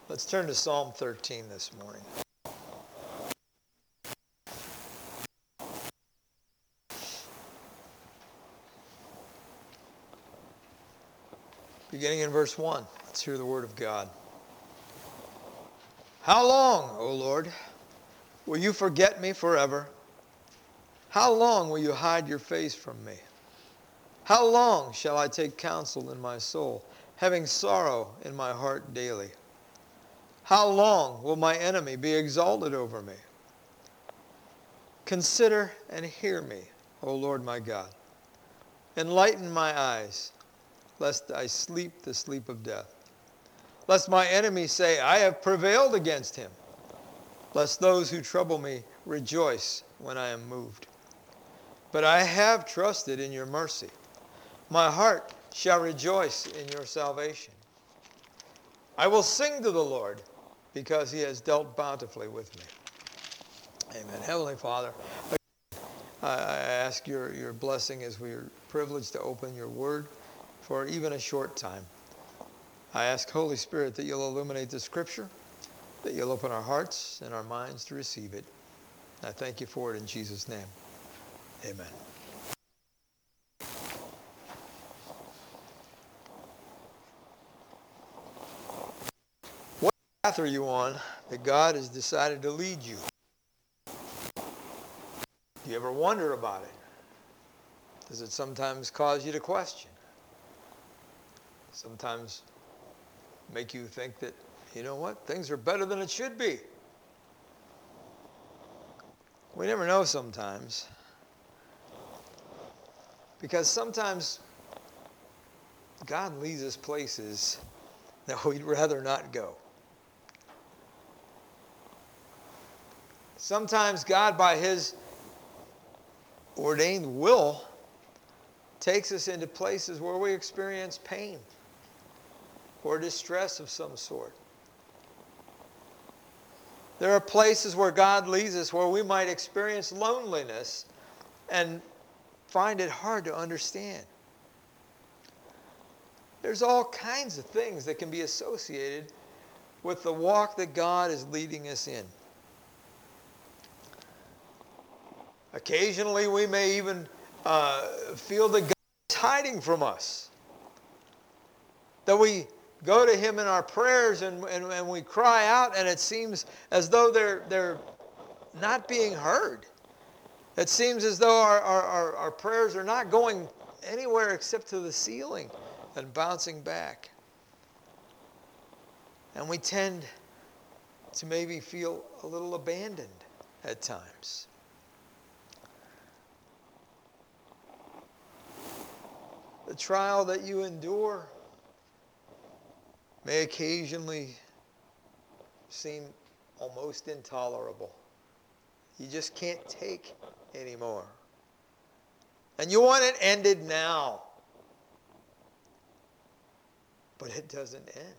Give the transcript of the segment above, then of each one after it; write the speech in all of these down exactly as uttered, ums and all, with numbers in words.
Let's turn to Psalm thirteen this morning. Beginning in verse one, let's hear the word of God. How long, O Lord, will you forget me forever? How long will you hide your face from me? How long shall I take counsel in my soul, having sorrow in my heart daily? How long will my enemy be exalted over me? Consider and hear me, O Lord my God. Enlighten my eyes, lest I sleep the sleep of death. Lest my enemies say, I have prevailed against him. Lest those who trouble me rejoice when I am moved. But I have trusted in your mercy. My heart shall rejoice in your salvation. I will sing to the Lord because he has dealt bountifully with me. Amen. Heavenly Father, I ask your, your blessing as we are privileged to open your word for even a short time. I ask, Holy Spirit, that you'll illuminate the scripture, that you'll open our hearts and our minds to receive it. I thank you for it in Jesus' name. Amen. What path are you on that God has decided to lead you? Do you ever wonder about it? Does it sometimes cause you to question? Sometimes make you think that, you know what, things are better than it should be. We never know sometimes. Because sometimes God leads us places that we'd rather not go. Sometimes God, by his ordained will, takes us into places where we experience pain or distress of some sort. There are places where God leads us where we might experience loneliness and find it hard to understand. There's all kinds of things that can be associated with the walk that God is leading us in. Occasionally, we may even uh, feel that God is hiding from us. That we go to him in our prayers and, and, and we cry out, and it seems as though they're, they're not being heard. It seems as though our, our, our, our prayers are not going anywhere except to the ceiling and bouncing back. And we tend to maybe feel a little abandoned at times. The trial that you endure may occasionally seem almost intolerable. You just can't take anymore. And you want it ended now. But it doesn't end.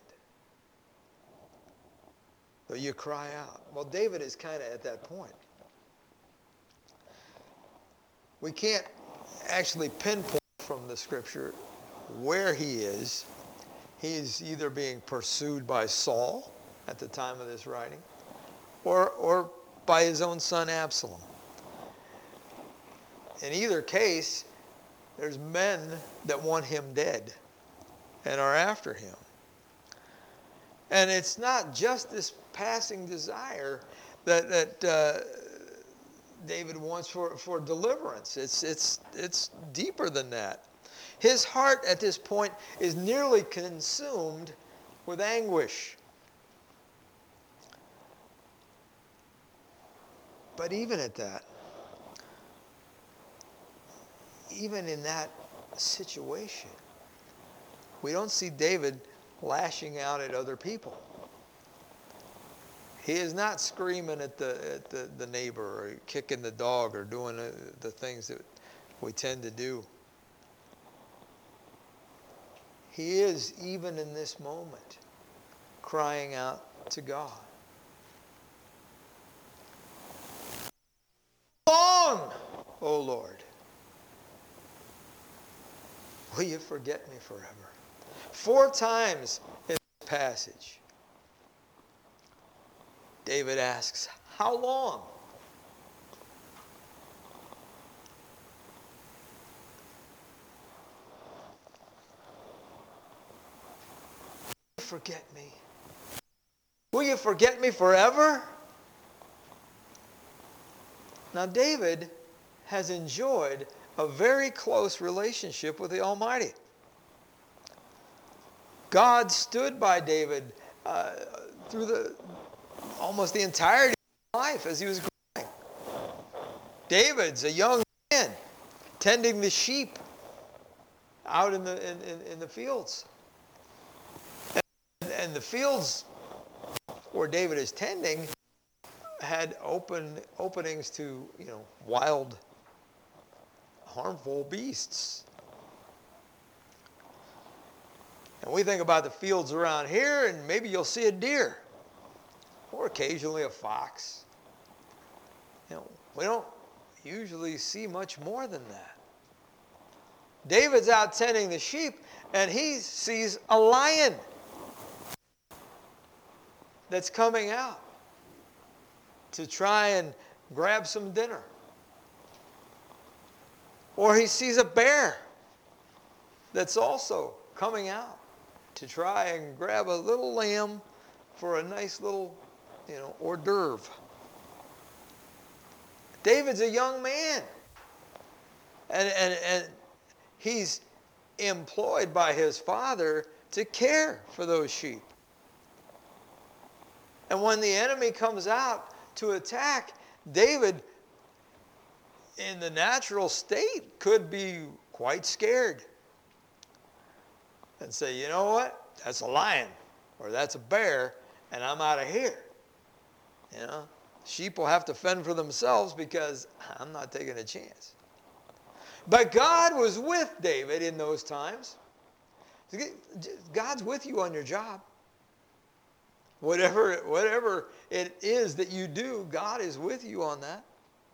Though you cry out. Well, David is kind of at that point. We can't actually pinpoint from the scripture where he is. He is either being pursued by Saul at the time of this writing, or, or by his own son Absalom. In either case, there's men that want him dead and are after him. And it's not just this passing desire that, that uh, David wants for, for deliverance. It's, it's, it's deeper than that. His heart at this point is nearly consumed with anguish. But even at that, even in that situation, we don't see David lashing out at other people. He is not screaming at the, at the, the neighbor or kicking the dog or doing the, the things that we tend to do. He is, even in this moment, crying out to God. How long, O Lord, will you forget me forever? Four times in this passage, David asks, how long? Forget me? Will you forget me forever? Now, David has enjoyed a very close relationship with the Almighty. God stood by David uh, through the almost the entirety of his life as he was growing. David's a young man tending the sheep out in the in, in, in the fields. And, and the fields where David is tending had open openings to, you know, wild, harmful beasts. And we think about the fields around here, and maybe you'll see a deer, or occasionally a fox. You know, we don't usually see much more than that. David's out tending the sheep, and he sees a lion that's coming out to try and grab some dinner. Or he sees a bear that's also coming out to try and grab a little lamb for a nice little, you know, hors d'oeuvre. David's a young man. And, and, and he's employed by his father to care for those sheep. And when the enemy comes out to attack, David, in the natural state, could be quite scared and say, you know what? That's a lion or that's a bear, and I'm out of here. You know, sheep will have to fend for themselves because I'm not taking a chance. But God was with David in those times. God's with you on your job. Whatever, whatever it is that you do, God is with you on that.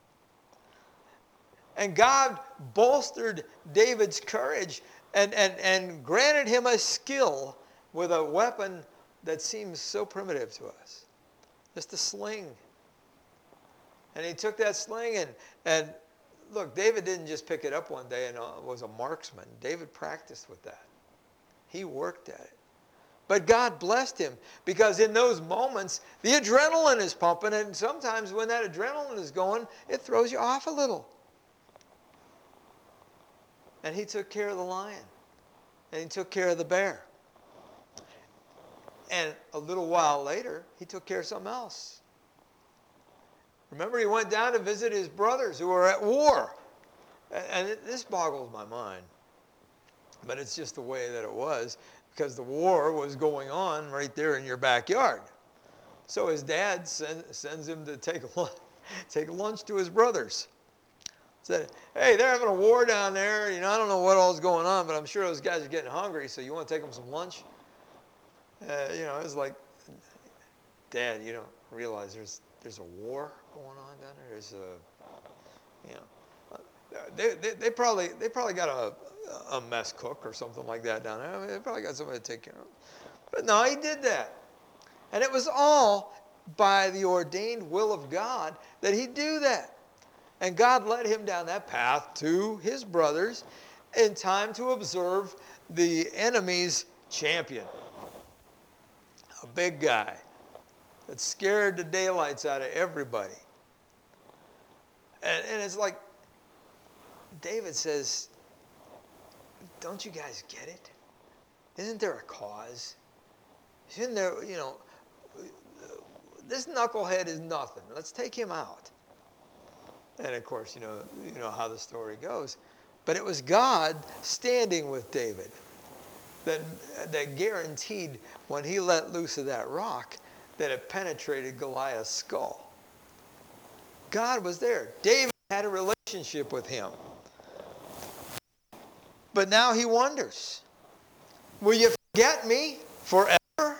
And God bolstered David's courage and, and, and granted him a skill with a weapon that seems so primitive to us. Just a sling. And he took that sling and, and look, David didn't just pick it up one day and was a marksman. David practiced with that. He worked at it. But God blessed him because in those moments, the adrenaline is pumping, and sometimes when that adrenaline is going, it throws you off a little. And he took care of the lion, and he took care of the bear. And a little while later, he took care of something else. Remember, he went down to visit his brothers who were at war. And this boggles my mind, but it's just the way that it was. Because the war was going on right there in your backyard. So his dad send, sends him to take lunch, take lunch to his brothers. Said, hey, they're having a war down there. You know, I don't know what all's going on, but I'm sure those guys are getting hungry, so you want to take them some lunch? Uh, you know, it's like, Dad, you don't realize there's there's a war going on down there. There's a, you know, they they, they probably they probably got a a mess cook or something like that down there. I mean, they probably got somebody to take care of. But no, he did that. And it was all by the ordained will of God that he do that. And God led him down that path to his brothers in time to observe the enemy's champion. A big guy that scared the daylights out of everybody. And, and it's like David says, don't you guys get it? Isn't there a cause? Isn't there, you know, this knucklehead is nothing. Let's take him out. And of course, you know, you know how the story goes. But it was God standing with David that, that guaranteed when he let loose of that rock that it penetrated Goliath's skull. God was there. David had a relationship with him. But now he wonders, will you forget me forever?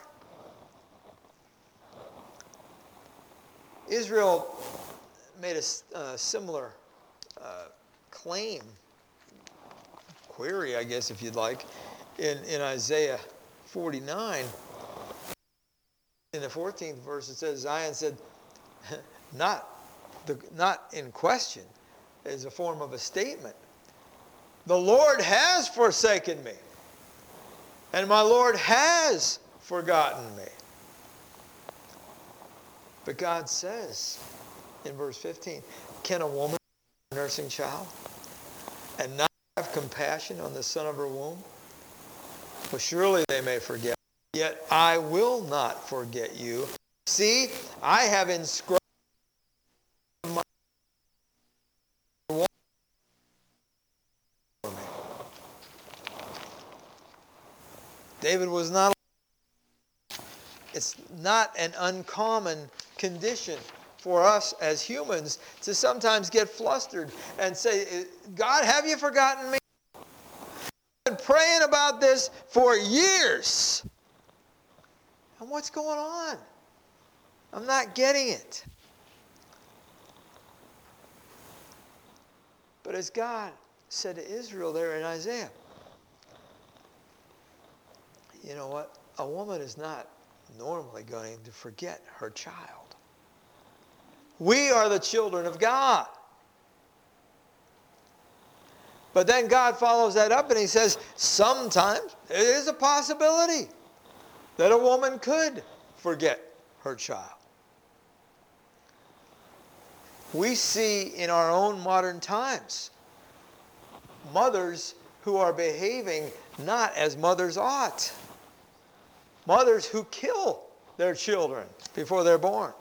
Israel made a uh, similar uh, claim, query, I guess, if you'd like, in, in Isaiah forty-nine. In in the fourteenth verse, it says, Zion said, not, the, not in question, is a form of a statement. The Lord has forsaken me, and my Lord has forgotten me. But God says in verse fifteen, can a woman have a nursing child and not have compassion on the son of her womb? Well, surely they may forget, yet I will not forget you. See, I have inscribed my womb for me. David was not. It's not an uncommon condition for us as humans to sometimes get flustered and say, God, have you forgotten me? I've been praying about this for years. And what's going on? I'm not getting it. But as God said to Israel there in Isaiah, you know what? A woman is not normally going to forget her child. We are the children of God. But then God follows that up and he says, sometimes it is a possibility that a woman could forget her child. We see in our own modern times mothers who are behaving not as mothers ought. Mothers who kill their children before they're born.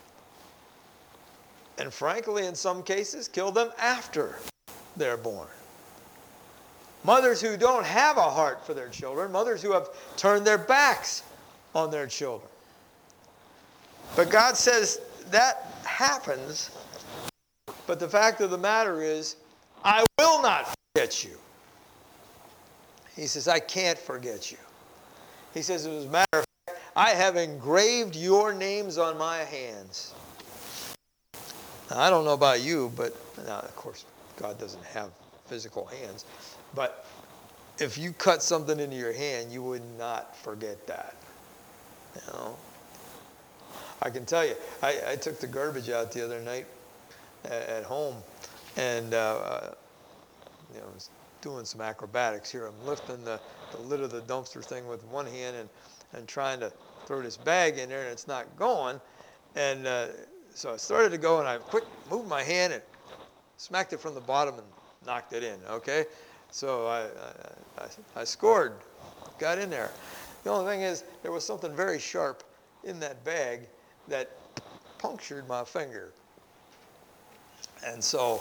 And frankly, in some cases, kill them after they're born. Mothers who don't have a heart for their children. Mothers who have turned their backs on their children. But God says that happens. But the fact of the matter is, I will not forget you. He says, I can't forget you. He says, as a matter of fact, I have engraved your names on my hands. Now, I don't know about you, but now, of course, God doesn't have physical hands. But if you cut something into your hand, you would not forget that. You know? I can tell you, I, I took the garbage out the other night at, at home, and uh, you know, I was doing some acrobatics here. I'm lifting the, the lid of the dumpster thing with one hand and, and trying to throw this bag in there, and it's not going. And uh, so I started to go, and I quick moved my hand and smacked it from the bottom and knocked it in, okay? So I, I, I, I scored, got in there. The only thing is, there was something very sharp in that bag that punctured my finger. And so,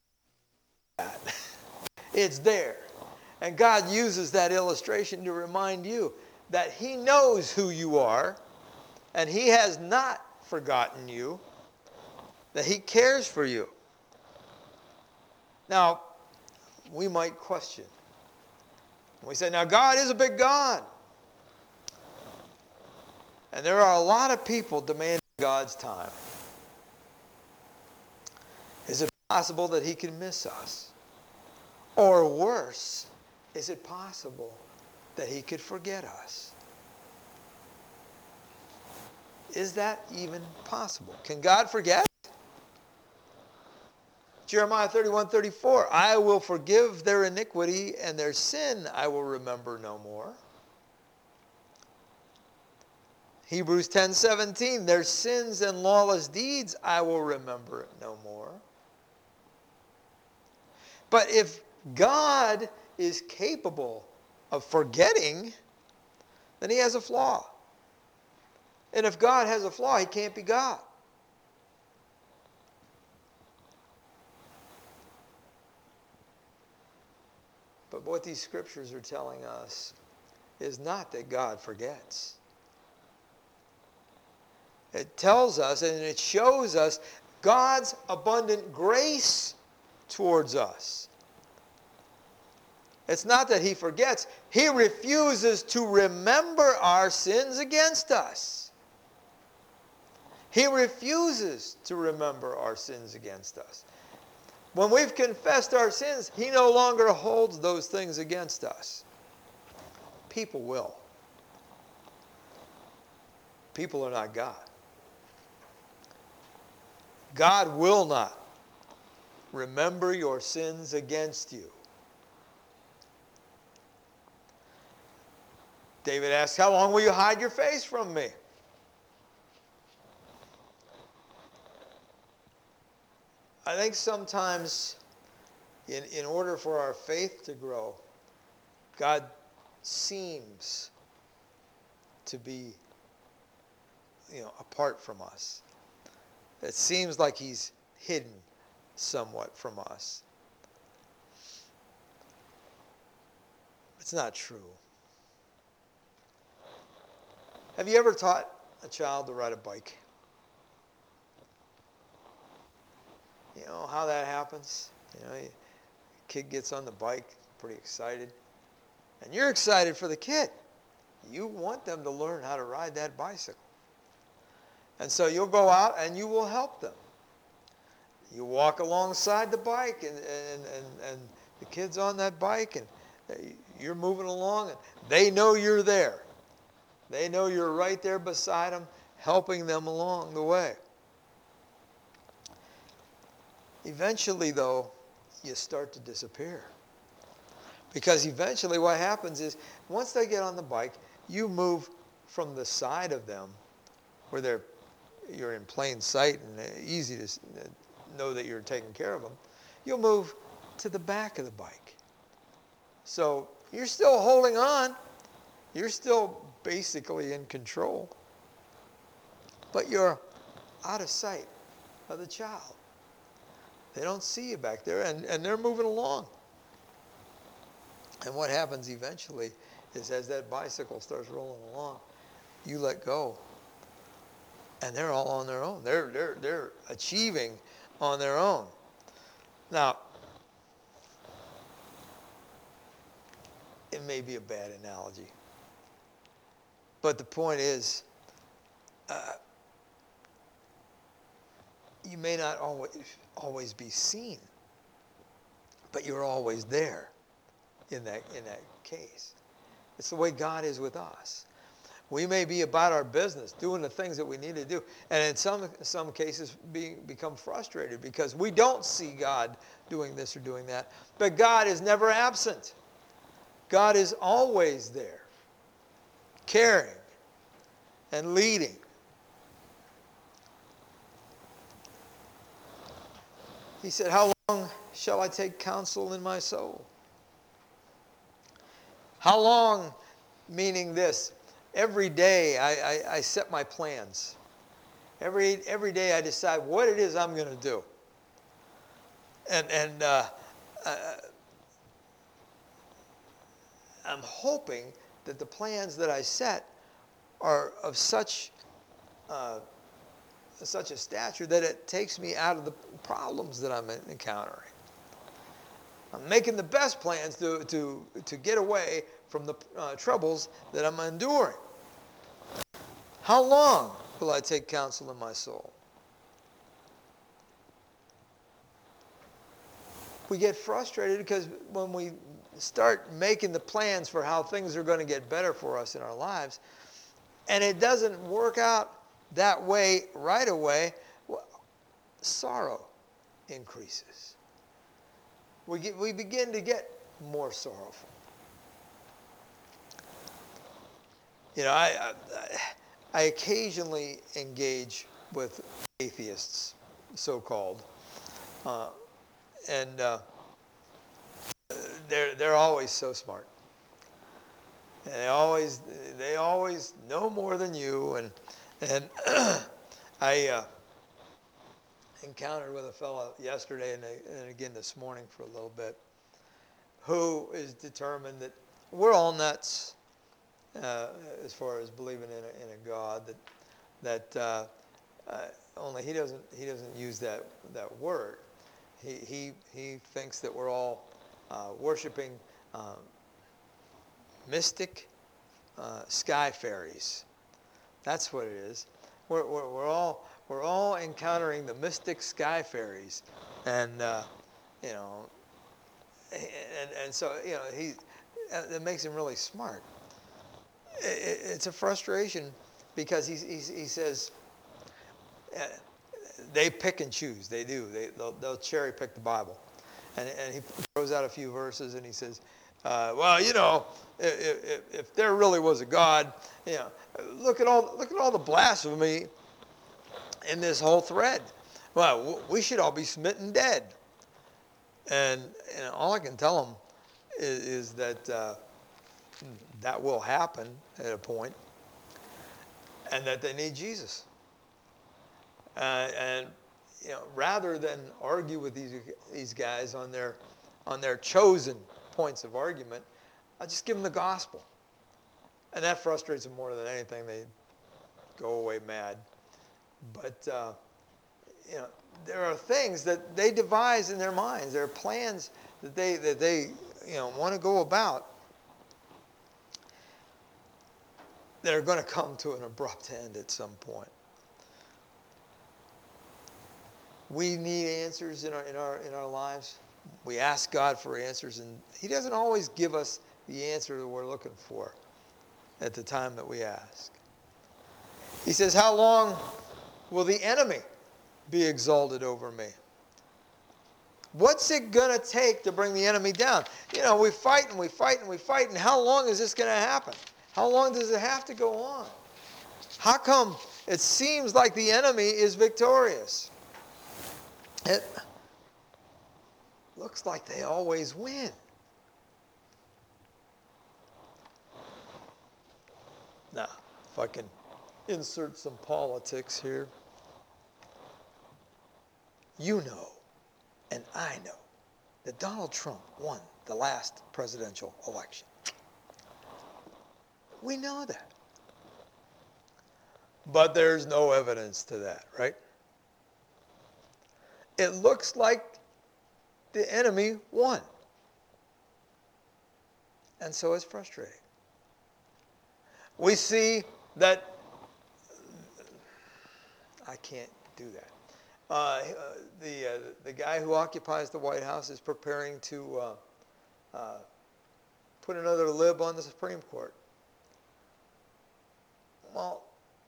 it's there. And God uses that illustration to remind you that He knows who you are, and He has not forgotten you, that He cares for you. Now, we might question. We say, now God is a big God. And there are a lot of people demanding God's time. Is it possible that He can miss us? Or worse, is it possible that He could forget us? Is that even possible? Can God forget? Jeremiah thirty-one thirty-four, I will forgive their iniquity, and their sin I will remember no more. Hebrews ten seventeen, their sins and lawless deeds I will remember no more. But if God is capable of forgetting, then He has a flaw. And if God has a flaw, He can't be God. But what these scriptures are telling us is not that God forgets. It tells us and it shows us God's abundant grace towards us. It's not that He forgets. He refuses to remember our sins against us. He refuses to remember our sins against us. When we've confessed our sins, He no longer holds those things against us. People will. People are not God. God will not remember your sins against you. David asks, how long will you hide your face from me? I think sometimes in, in order for our faith to grow, God seems to be, you know, apart from us. It seems like he's hidden somewhat from us. It's not true. Have you ever taught a child to ride a bike? You know how that happens? You know, a kid gets on the bike, pretty excited. And you're excited for the kid. You want them to learn how to ride that bicycle. And so you'll go out and you will help them. You walk alongside the bike and, and, and, and the kid's on that bike and you're moving along and they know you're there. They know you're right there beside them, helping them along the way. Eventually, though, you start to disappear. Because eventually what happens is, once they get on the bike, you move from the side of them, where they're, you're in plain sight and easy to know that you're taking care of them. You'll move to the back of the bike. So you're still holding on. You're still basically in control. But you're out of sight of the child. They don't see you back there, and, and they're moving along. And what happens eventually is as that bicycle starts rolling along, you let go. And they're all on their own. They're, they're, they're achieving on their own. Now, it may be a bad analogy. But the point is, uh, you may not always, always be seen, but you're always there in that, in that case. It's the way God is with us. We may be about our business, doing the things that we need to do, and in some, some cases being, become frustrated because we don't see God doing this or doing that. But God is never absent. God is always there, caring and leading. He said, how long shall I take counsel in my soul? How long, meaning this, every day I, I, I set my plans. Every, every day I decide what it is I'm going to do. And, and uh, uh, I'm hoping that the plans that I set are of such uh, such a stature that it takes me out of the problems that I'm encountering. I'm making the best plans to, to, to get away from the uh, troubles that I'm enduring. How long will I take counsel in my soul? We get frustrated because when we start making the plans for how things are going to get better for us in our lives, and it doesn't work out that way right away, well, sorrow increases. We, get, we begin to get more sorrowful. You know, I, I, I occasionally engage with atheists, so-called, uh, and uh, they're they're always so smart. And they always they always know more than you, and and I uh, encountered with a fellow yesterday and, and again this morning for a little bit, who is determined that we're all nuts uh, as far as believing in a, in a God, that that uh, uh, only he doesn't he doesn't use that that word. He he he thinks that we're all uh, worshiping um, mystic uh, sky fairies. That's what it is. We're, we're, we're all we're all encountering the mystic sky fairies, and uh, you know, and and so you know he that makes him really smart. It, it's a frustration because he, he, he says, uh, they pick and choose. They do. They, they'll, they'll cherry pick the Bible. And, and he throws out a few verses and he says, uh, well, you know, if, if, if there really was a God, you know, look at all, look at all the blasphemy in this whole thread. Well, we should all be smitten dead. And, and all I can tell them is, is that uh, that will happen at a point, and that they need Jesus. Uh, and you know, rather than argue with these these guys on their on their chosen points of argument, I just give them the gospel, and that frustrates them more than anything. They go away mad. But uh, you know, there are things that they devise in their minds. There are plans that they that they you know want to go about that are going to come to an abrupt end at some point. We need answers in our in our in our lives. We ask God for answers, and He doesn't always give us the answer that we're looking for at the time that we ask. He says, "How long will the enemy be exalted over me?" What's it going to take to bring the enemy down? You know, we fight and we fight and we fight, and how long is this going to happen? How long does it have to go on? How come it seems like the enemy is victorious? It looks like they always win. Now, if I can insert some politics here. You know, and I know, that Donald Trump won the last presidential election. We know that. But there's no evidence to that, right? It looks like the enemy won. And so it's frustrating. We see that, I can't do that. Uh, the, uh, the guy who occupies the White House is preparing to uh, uh, put another lib on the Supreme Court. Well,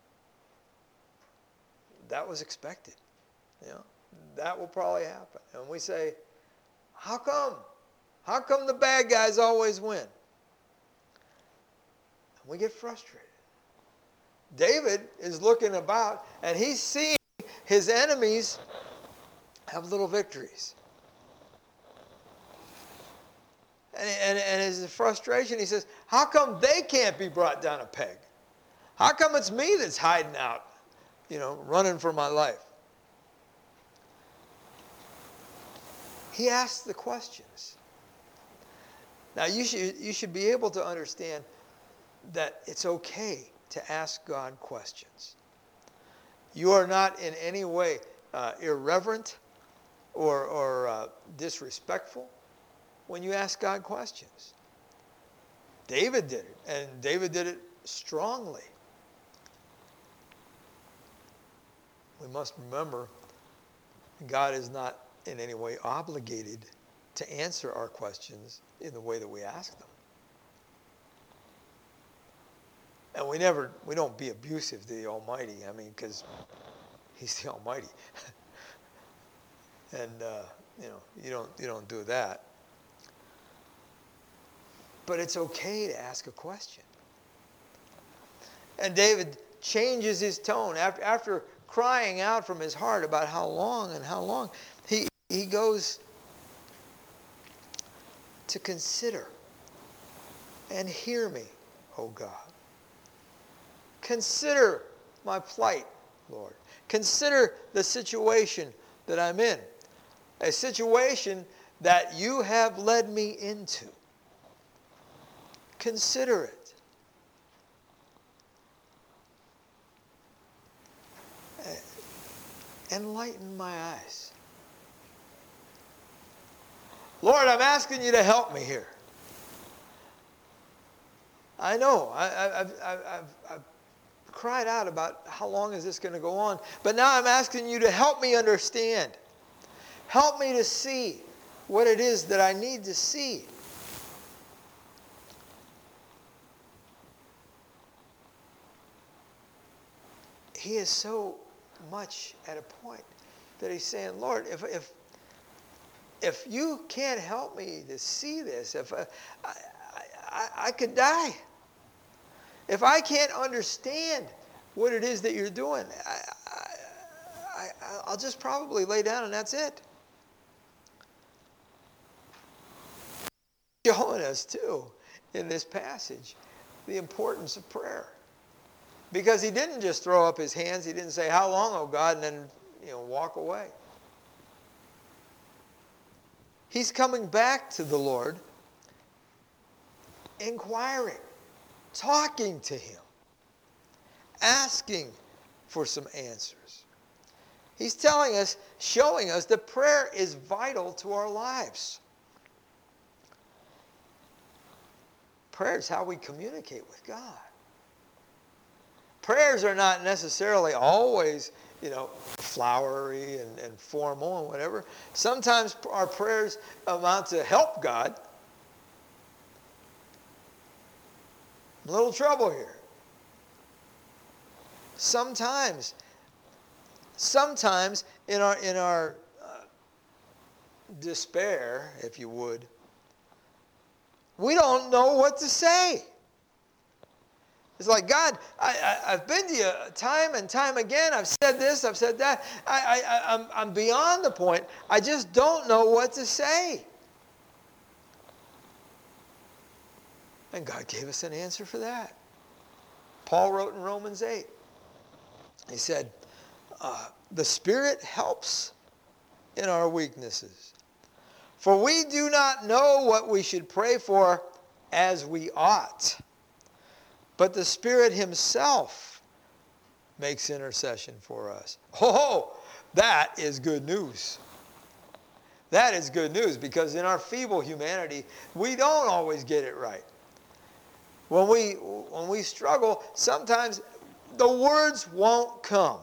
that was expected. You know, that will probably happen. And we say, how come? How come the bad guys always win? And we get frustrated. David is looking about, and he's seeing his enemies have little victories. And, and, and his frustration, he says, how come they can't be brought down a peg? How come it's me that's hiding out, you know, running for my life? He asks the questions. Now, you should, you should be able to understand that it's okay to ask God questions. You are not in any way uh, irreverent or, or uh, disrespectful when you ask God questions. David did it, and David did it strongly. We must remember God is not in any way obligated to answer our questions in the way that we ask them. And we never, we don't be abusive to the Almighty. I mean, because He's the Almighty. and, uh, you know, you don't, you don't do that. But it's okay to ask a question. And David changes his tone. After, after crying out from his heart about how long and how long, he, he goes to consider and hear me, O God. Consider my plight, Lord. Consider the situation that I'm in. A situation that you have led me into. Consider it. Enlighten my eyes. Lord, I'm asking you to help me here. I know. I, I, I've, I've, I've cried out about how long is this going to go on. But now I'm asking you to help me understand. Help me to see what it is that I need to see. he is so much at a point that he's saying, Lord, if if if you can't help me to see this, if I, I, I, I could die. If I can't understand what it is that you're doing, I, I, I, I'll just probably lay down and that's it. Showing us, too, in this passage, the importance of prayer. Because he didn't just throw up his hands. He didn't say, how long, oh God, and then, you know, walk away. He's coming back to the Lord, inquiring, talking to him, asking for some answers. He's telling us, showing us that prayer is vital to our lives. Prayer is how we communicate with God. Prayers are not necessarily always, you know, flowery and, and formal and whatever. Sometimes our prayers amount to help God. A little trouble here. Sometimes, sometimes in our in our uh, despair, if you would, we don't know what to say. It's like, God, I, I, I've been to you time and time again. I've said this, I've said that. I, I, I'm, I'm beyond the point. I just don't know what to say. And God gave us an answer for that. Paul wrote in Romans eight. He said, uh, the Spirit helps in our weaknesses. For we do not know what we should pray for as we ought. But the Spirit himself makes intercession for us. Oh, that is good news. That is good news, because in our feeble humanity, we don't always get it right. When we, when we struggle, sometimes the words won't come.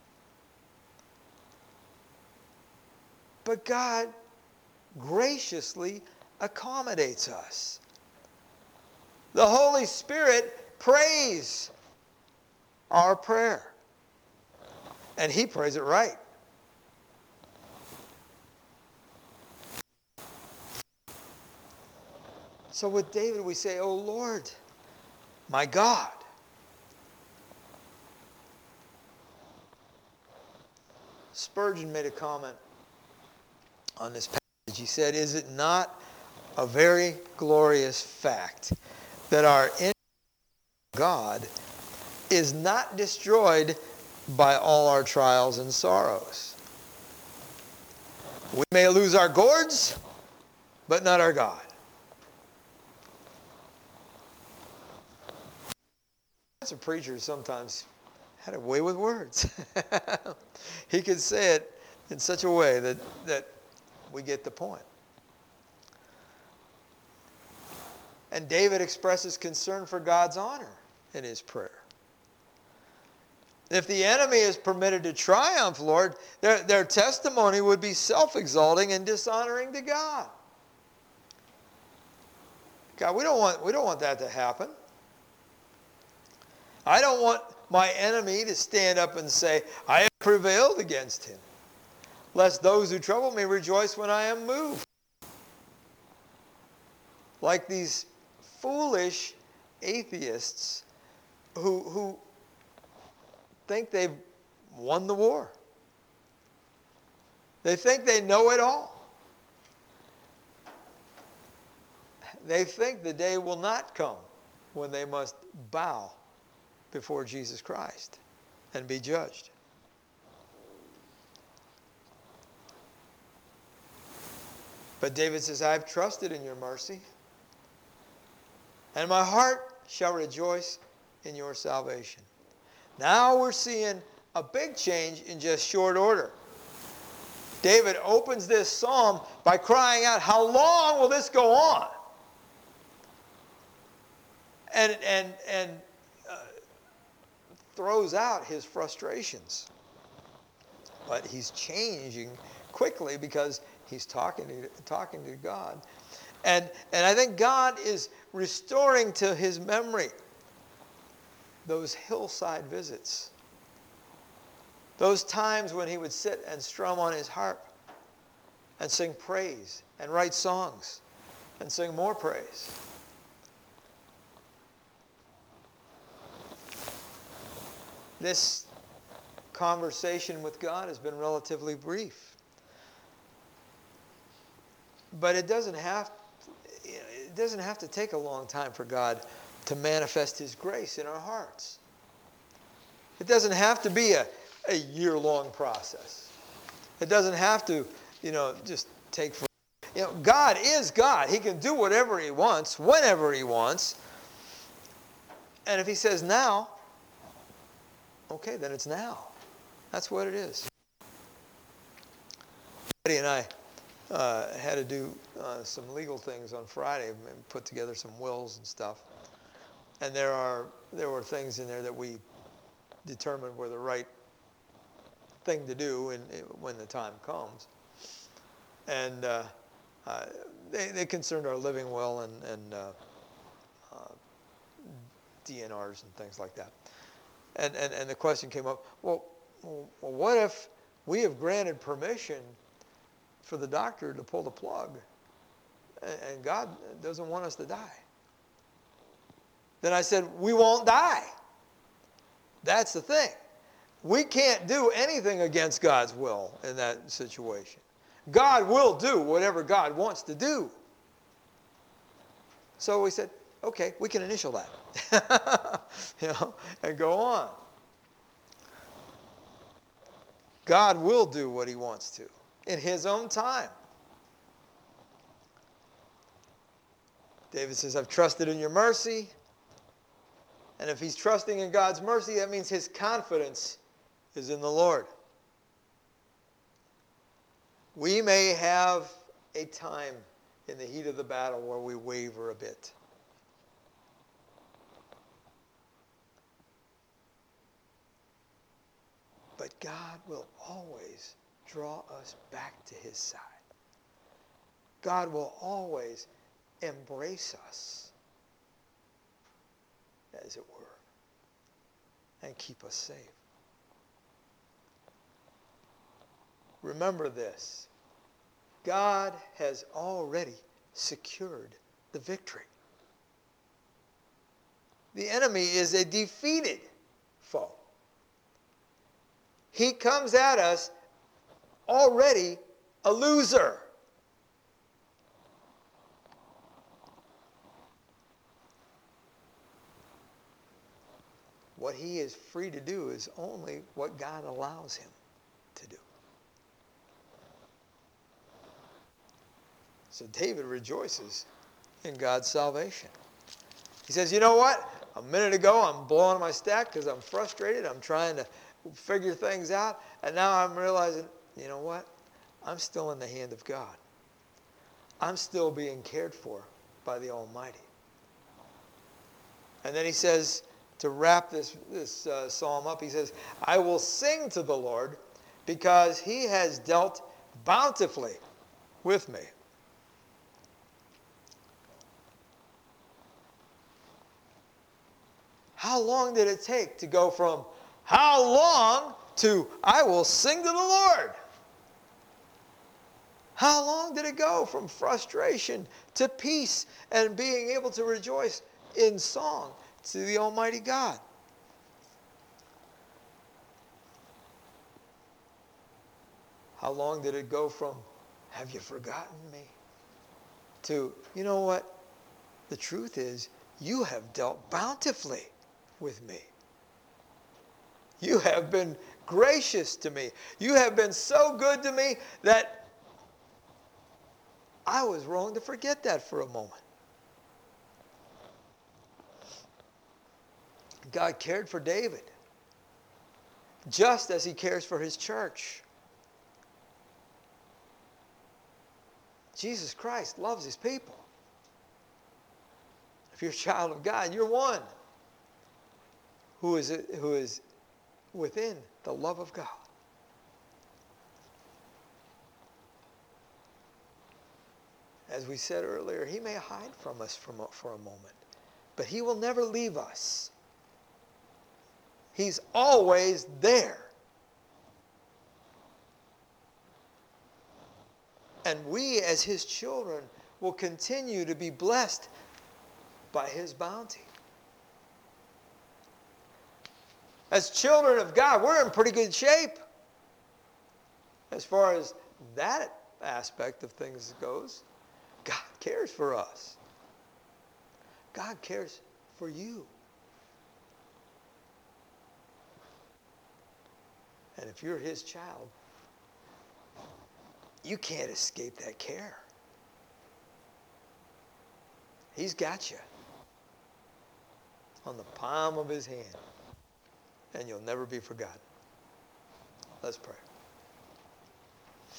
But God graciously accommodates us. The Holy Spirit prays our prayer. And he prays it right. So with David we say, "O Lord, my God." Spurgeon made a comment on this passage. He said, "Is it not a very glorious fact that our in God is not destroyed by all our trials and sorrows? We may lose our gourds, but not our God." As a preacher, sometimes had a way with words. He could say it in such a way that, that we get the point. And David expresses concern for God's honor in his prayer. If the enemy is permitted to triumph, Lord, their, their testimony would be self-exalting and dishonoring to God. God, we don't want, we don't want that to happen. I don't want my enemy to stand up and say, "I have prevailed against him," lest those who trouble me rejoice when I am moved. Like these foolish atheists who, who think they've won the war. They think they know it all. They think the day will not come when they must bow before Jesus Christ and be judged. But David says, "I have trusted in your mercy, and my heart shall rejoice in your salvation." Now we're seeing a big change in just short order. David opens this psalm by crying out, "How long will this go on?" And, and, and uh, throws out his frustrations. But he's changing quickly because he's talking to, talking to God. And, and I think God is restoring to his memory those hillside visits Those times when he would sit and strum on his harp and sing praise and write songs and sing more praise. This conversation with God has been relatively brief. But it doesn't have it doesn't have to take a long time for God to manifest his grace in our hearts. It doesn't have to be a, a year-long process. It doesn't have to, you know, just take for you know, God is God. He can do whatever he wants, whenever he wants. And if he says now, okay, then it's now. That's what it is. Eddie and I uh, had to do uh, some legal things on Friday and put together some wills and stuff. And there are there were things in there that we determined were the right thing to do in, in, when the time comes. And uh, uh, they, they concerned our living will and, and uh, uh, D N Rs and things like that. And, and, and the question came up, well, well, what if we have granted permission for the doctor to pull the plug and, and God doesn't want us to die? Then I said, we won't die. That's the thing. We can't do anything against God's will in that situation. God will do whatever God wants to do. So we said, okay, we can initial that. you know, and go on. God will do what he wants to in his own time. David says, I've trusted in your mercy. And if he's trusting in God's mercy, that means his confidence is in the Lord. We may have a time in the heat of the battle where we waver a bit. But God will always draw us back to his side. God will always embrace us, as it were, and keep us safe. Remember this. God has already secured the victory. The enemy is a defeated foe. He comes at us already a loser. What he is free to do is only what God allows him to do. So David rejoices in God's salvation. He says, you know what? A minute ago I'm blowing my stack because I'm frustrated. I'm trying to figure things out. And now I'm realizing, you know what? I'm still in the hand of God. I'm still being cared for by the Almighty. And then he says, to wrap this, this uh, psalm up, he says, I will sing to the Lord because he has dealt bountifully with me. How long did it take to go from how long to I will sing to the Lord? How long did it go from frustration to peace and being able to rejoice in song to the Almighty God? How long did it go from have you forgotten me to, you know what? The truth is, you have dealt bountifully with me. You have been gracious to me. You have been so good to me that I was wrong to forget that for a moment. God cared for David just as he cares for his church. Jesus Christ loves his people. If you're a child of God, you're one who is, who is within the love of God. As we said earlier, he may hide from us for, for a moment, but he will never leave us. He's always there. And we, as his children, will continue to be blessed by his bounty. As children of God, we're in pretty good shape as far as that aspect of things goes. God cares for us. God cares for you. And if you're his child, you can't escape that care. He's got you on the palm of his hand, and you'll never be forgotten. Let's pray.